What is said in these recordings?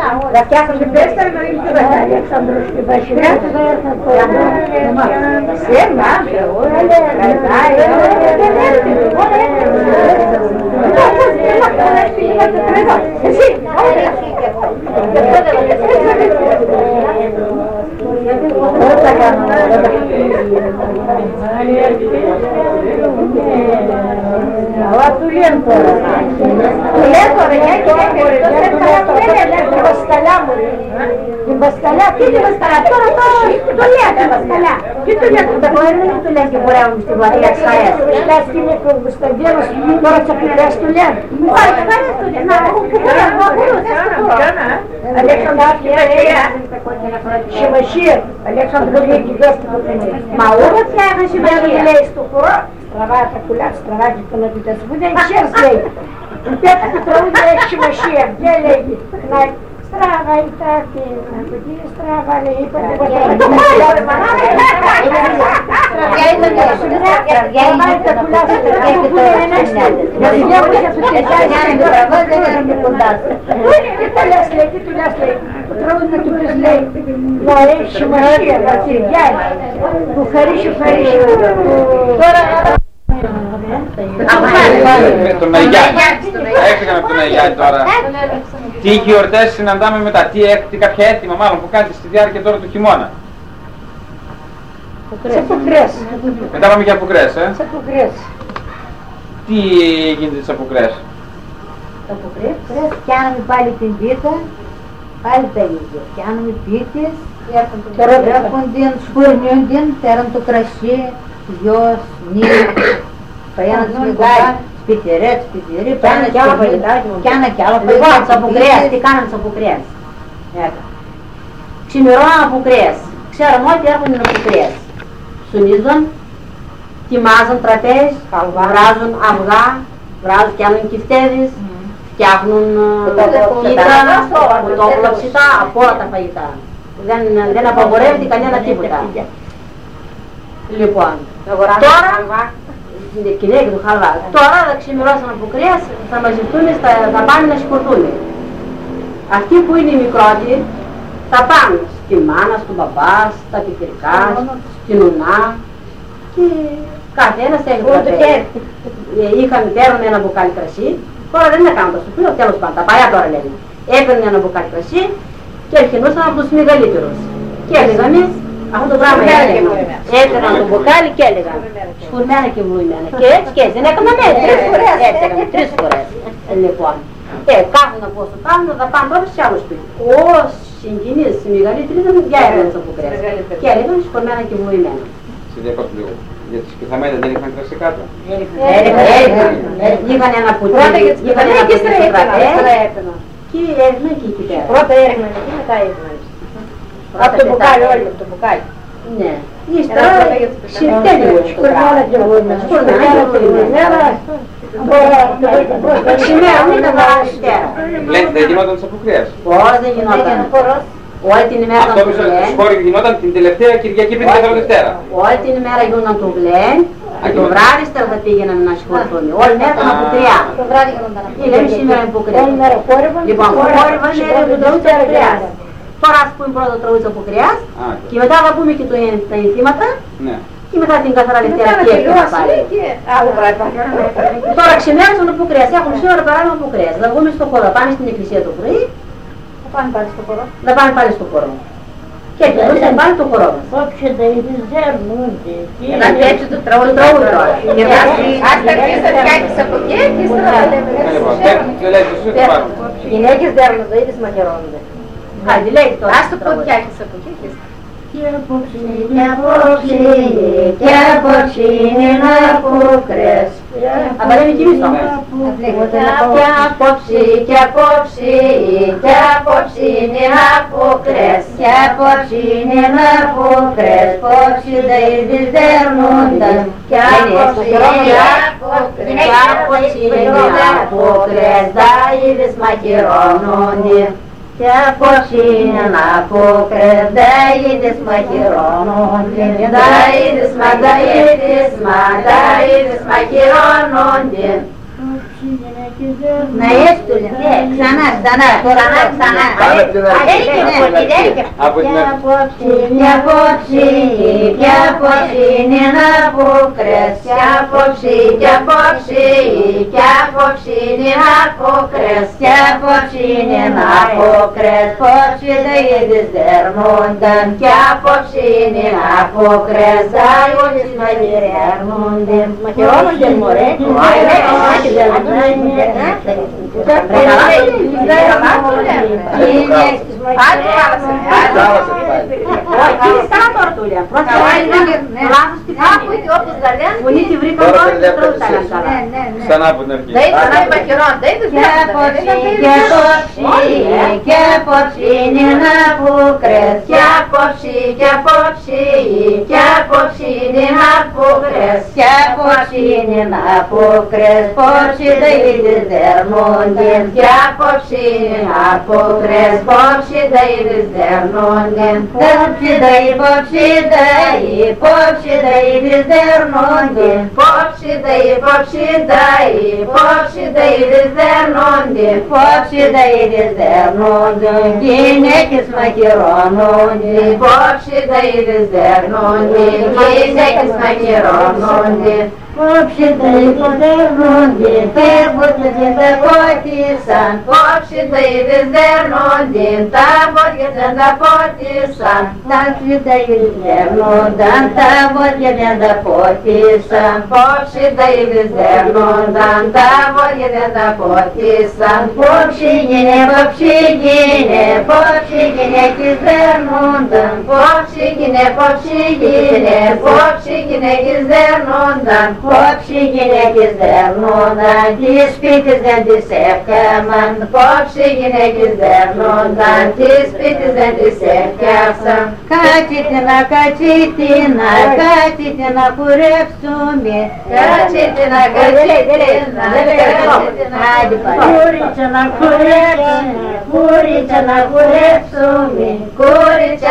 Da chiar și peste noi Alexandru și Bășirea. Semna, din Băscălea, cât de Băscălea? Tulea de Băscălea. Cât tulea cu tăbăi, nu tulea că voreau niște voare, ia scaia. Le-a schimbe cu Băscălderul și doar să plărea tulea. Hai, care e tulea? Na, cu pura, cu acolo, se ascultă. Alexandru și Bășir. Alexandru e ghigăstă cu tine. Ma ură ți-aia și Bășir. Le-ai stucură? Travaia tăculeac, străvagi până de te spune, încerc să-i. În piața cu trăuile și Bășir, de-lei. Strava i tati, strava lei, păi de Τον Αγιάννη. Έφυγαμε από τον Αγιάννη τώρα. Τι γιορτές συναντάμε μετά, τι κάποια έτοιμα μάλλον που κάνετε στη διάρκεια τώρα του χειμώνα. Σε πουκρές. Μετά πάμε για αποκρές, Σε πουκρές. Τι γίνεται τις αποκρές? Τα αποκρές, πιάνουμε πάλι την πίτα, πάλι τα ίδια. Πιάνουμε πίτες, έρχονται, σπουρνιούνται, φέρουν το κρασί, γιος, νύχ, παγιάνουν τις μηγά, σπιτηρές, πιάνε κι άλλο φαγητάκι, πιάνε κι άλλο φαγητάκι. Λοιπόν, αποκρές, τι κάνουν τις αποκρές. Ξημερώνουν αποκρές, ξέρουν ότι έρχονται αποκρές. Σουνίζουν, τιμάζουν τραπέζι, βράζουν αυγά, κάνουν κυφτέδες, φτιάχνουν πίτα, κοτόπουλα ψητά, από όλα τα φαγητά. Δεν απαγορεύεται κανένα τίποτα. Λοιπόν, τώρα, κυνέγει του χαλβά. Τώρα θα ξημερώσουν αποκρές, θα μαζευτούν, θα πάνε να σκοτούν. Αυτοί που είναι οι μικρότεροι θα πάνε στη μάνα, στον παπά, στα πιπερικά, στην ουνά και κάθε ένας έχει τραπέζι. Παίρνουν ένα μπουκάλι κρασί, τώρα δεν είναι καν το σουπείο, τέλος πάντων, τα παλιά τώρα λένε. Έπαιρνε ένα μπουκάλι κρασί και ερχενούσαν από τους μεγαλύτερους. Και έλεγαμε, αυτό το πράγμα έλεγαμε. Έπαιρναν το μπουκάλι και έλεγαν, σκουρμένα και βλουημένα. Και έτσι, δεν έκαναν έτσι, τρεις φορές. Λοιπόν, κάθουν από όσο πάνω, θα πάνε τώρα σε άλλο σπίτι. Όσοι συγγενείς, οι μεγαλύτεροι δεν διάγανε τις αποκρές. Και έλεγαν σκουρμένα και βλουημένα. Σε διακόπτω λίγο. Για τις πιθαμένες δεν είχαν κρασί κάτω. Είχαν ένα πουτί, είχαν ένα πουτί στο τραπέζι και έριχναν και εκεί πέρα. Πρώτα έριχναν και μετά έριχναν. Από το μπουκάλι, όλοι από το μπουκάλι. Ναι. Ύστερα τέλειωσε το πράγμα. Σκουρμένα και βλουημένα. Ξημέρα μην ήταν παραστέρα. Λέτε, δεν γινόταν τις αποκρές. Πώς δεν γινόταν. Όλη την ημέρα αυτό το σχόλιο γινόταν την τελευταία Κυριακή πριν την Δευτέρα. Όλη την ημέρα γινόταν το γλέν και το βράδυ ύστερα θα πήγαιναμε να σκοτώνει. Όλη μέρα ήταν αποκριά. Το βράδυ γινόταν αποκριά. Λέμε σήμερα αποκριά. Λοιπόν, χόρευαν το τραγούδι της αποκριάς. Τώρα ας πούμε πρώτα το τραγούδι της αποκριάς και μετά θα πούμε και τα ενθήματα και μετά την καθαρά Δευτέρα και έφυγα πάλι. Τώρα ξημέρωσαν αποκριάς, έχουν σήμερα παράδειγμα αποκριάς. Θα βγούμε στο χώρο, πάμε στην εκκλησία το πρωί. Να πάνε πάλι στο χώρο. Και έρχονταν πάλι το χώρο μας. Όποιο δεν ζέρνονται. Να πιέψει το τραγούδι τώρα. Οι γυναίκες δέρνονται, ήδη μαχαιρώνονται. Άντε, λέει τώρα. Ας το ποντιάκες από εκεί. Και απόψε είναι απόκρες. Αλλά δεν είναι κυρίως όμως. Και απόψε είναι απόκρες. Και απόψε είναι απόκρες. Πόψε δεν δέρνονταν. Και απόψε είναι απόκρες. Τα είδες μαχαιρώνονται. Και απόψε είναι απόκρες, τα είδες μαχαιρώνονται. Τα είδες μαχαιρώνονται. Να έστουλε, ξανά, ξανά. Από την αρχή. Μια απόψη είναι να απόκρες. Κι απόψη είναι να απόκρες. Κι απόψη είναι να απόκρες. Πόψη δε είδες δερμούνταν. Κι απόψη είναι να απόκρες. Άγιες μαγειρεύονται. Μαχαιρώνονται μωρέ. Φωνή τη βρήκαν όλοι και τρώγουσαν καλά. Ξανά από την αρχή. Και απόψη είναι να απόκρες. Κι απόψη είναι να απόκρες. Κι απόψη είναι να απόκρες. Πόψη δε είδες δερμούνται. Κι απόψη είναι να απόκρες. Πόψη δε είδες δερμούνται. Πόψη δε είδες δερμούνται. Πόψη δε είδες δερμούνται. Πόψη δε είδες δερμούνται. Γυναίκες μαχαιρώνονται. Πόψη δε είδες δερμούνται. Γυναίκες μαχαιρώνονται. Πόψη δε είδες δερμούνται. Φεύγονται δεν τα πότισαν. Πόψη δε είδες δερμούνται. Τα πόδια δεν τα πότισαν. Τα φλήτα είδες δερμούνταν. Τα πόδια δεν τα πότισαν. Πόψη δε είδες δερμούνταν. Τα πόδια δεν τα πότισαν. Πόψη γίνε, πόψη γυναίκες δερμούνταν. Πόψη γυναίκες δερμούνταν. Πόψη γυναίκες δερμούνταν. Τις σπίτες δεν τις έφκαμαν. Πόψη γυναίκες δερμούνταν. Τις σπίτες δεν τις έφκαμαν. Κάτσιτινα κουρέψουμε. Κάτσιτινα κουρίτσα να κουρέψουμε. Κουρίτσα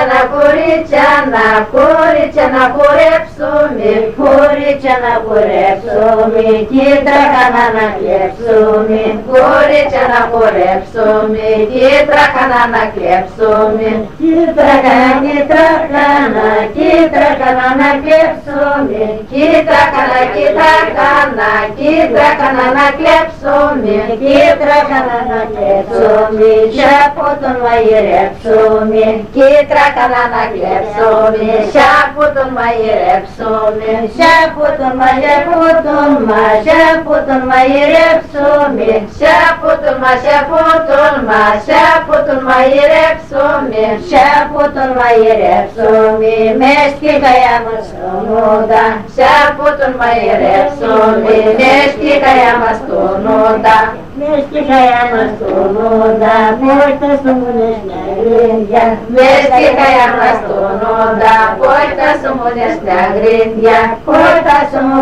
να κουρέψουμε. Κίτρακα να κλέψουμε. Κουρίτσα να κουρέψουμε. Κίτρακα να κλέψουμε. Κίτρακα να κλέψουμε. Κίτρακα να κλέψουμε. Κίτρακα να κλέψουμε. Σάπο τον μαγειρέψουμε. Κίτρακα να κλέψουμε. Σάπο τον μαγειρέψουμε. Σάπο τον μαγειρέψουμε. Μες και καία μας τονούντα. Σάπο τον μαγειρέψουμε. Μες και καία μας τονούντα. Μες και καία μας τονούντα. Πόρτα σου μου λες μια γρίνδια. Μες και καία μας τονούντα. Πόρτα σου μου λες μια γρίνδια. Πόρτα σου μου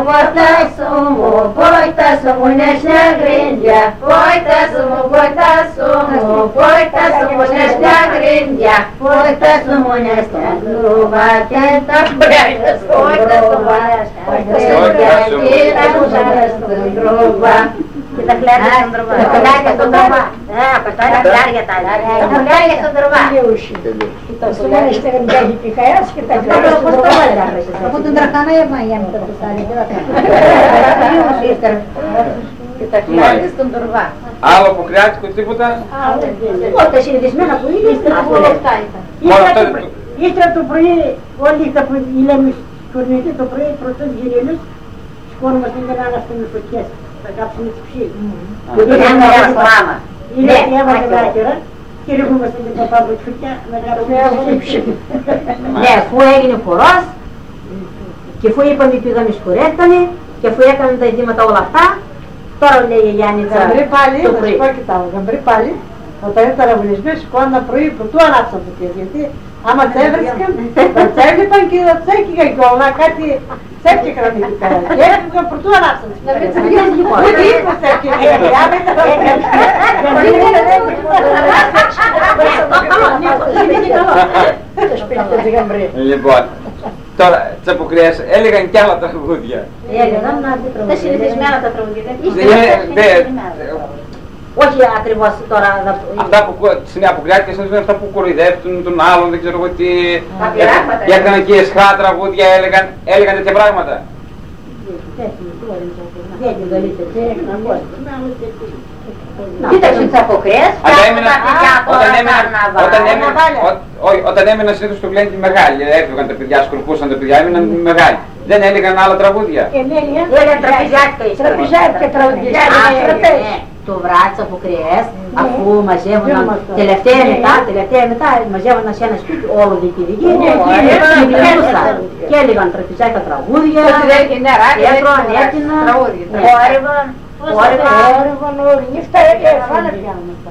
λες μια γρίνδια. Πόρτα σου μου λες μια γρίνδια. Πόρτα σου μου λες μια γρούβα. Και τα μπρέλες πόρτα σου μου λες μια γρίνδια. Και τα μπρέλες στην γρούβα. Και τα χλιάρια στον τροβά. Τα χλιάρια στον τροβά. Τα χλιάρια στον τροβά. Σου λένε είστε γρήγοροι πηχαίας και τα χλιάρια στον τροβά. Από τον τραχανά για να τα πουσάρει. Και τα χλιάρια στον τροβά. Άλλο από κρεάτικο τίποτα. Τα συνηθισμένα που είναι, Μόνο αυτά. Ύστερα το πρωί, όλοι τα που λέμε σκορνητή, το πρωί πρωτός γυρίλους, σκόρμαστε και να αναστούμε φωτιές, θα κάψουμε τις ψήλες. Είναι ένα πράγμα. Είναι έβαζε λάκερα και ρίχνομαστε την παπά από τη φωτιά να κάψουμε τις ψήλες. Ναι, αφού έγινε χορός και αφού είπαμε πήγαμε σκουρέτανε και αφού έκαναν τα ειδήματα όλα αυτά, τώρα λέει η Γιάννητσα Γαμπρί πάλι, το να σου πρωί. πω και τα γαμπρί πάλι, όταν ήταν ταραβολισμένοι σηκώναν πρωί που του ανάψαν φωτιές, γιατί άμα τις έβρισκαν, τα τσέβλεπαν και τα τσέκηγαν και όλα κάτι τσέφτηκαν εκεί πέρα. Και έφυγαν που του ανάψαν τις φωτιές. Ούτε ήρθαν τσέφτηκαν, γιατί άμα ήταν Λοιπόν, Τώρα, τις αποκριές έλεγαν κι άλλα τραγούδια. Έλεγαν Τα συνηθισμένα τα τραγούδια. όχι ακριβώς τώρα. Αυτά που στις νεαποκριάτικες είναι αυτά που κοροϊδεύουν τον άλλον, δεν ξέρω εγώ τι. Τα πειράγματα. Και έκαναν και εσχά τραγούδια, έλεγαν τέτοια πράγματα. Κοίταξε τις αποκριές. Όταν έμεναν συνήθως στο Γλέντι μεγάλοι, έφυγαν τα παιδιά, σκορπούσαν τα παιδιά, έμειναν μεγάλοι. Δεν έλεγαν άλλα τραγούδια. Έλεγαν τραπεζιάτικα τραγούδια. Το βράδυ τις αποκριές, αφού μαζεύονταν τελευταία μετά, μαζεύονταν σε ένα σπίτι όλο δική και έλεγαν τραπεζιάτικα τραγούδια, έτρωαν, έτειναν, χόρευαν, νύχτα